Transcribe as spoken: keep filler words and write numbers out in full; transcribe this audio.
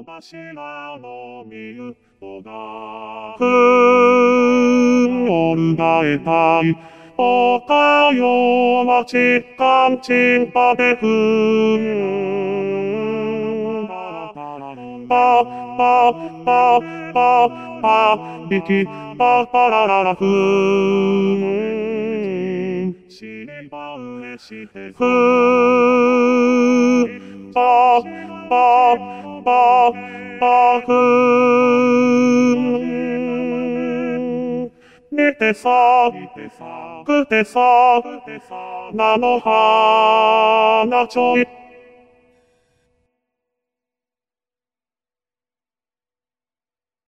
柱の見事がふんおるがえたいおかよはちかんちんぱでふんパパパパパビキパパラララふんしばうれしてふんパパパパふん寝てさくてさ菜の花ちょい